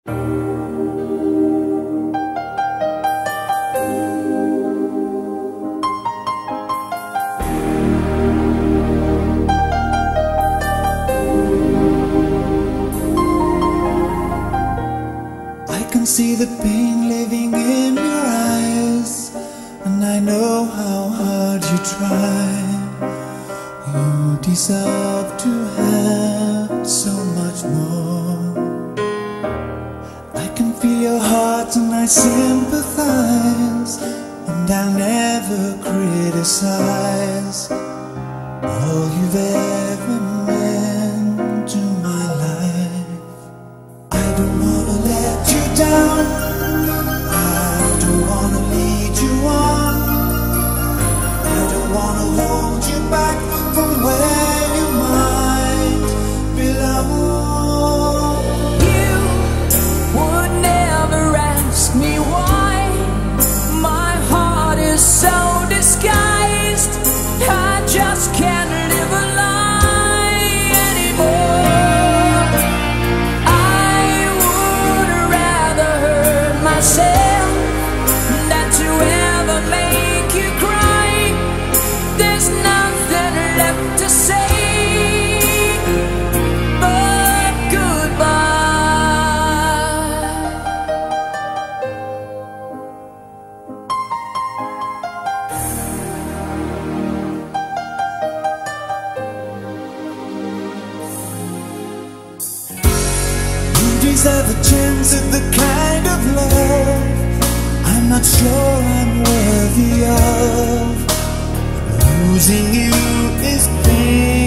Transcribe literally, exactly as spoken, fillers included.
I can see the pain living in your eyes, and I know how hard you try. You deserve to have so much more. I can feel your heart and I sympathize, and I'll never criticize all you've ever meant to my life. I don't wanna let you down, I don't wanna lead you on, I don't wanna hold you back from where you might belong. You would never ask me why my heart is so disguised. I just can't live a lie anymore. I would rather hurt myself than to ever make you cry. There's nothing left to say but goodbye. You deserve a chance at the kind of love I'm not sure I'm worthy of. Losing you is pain.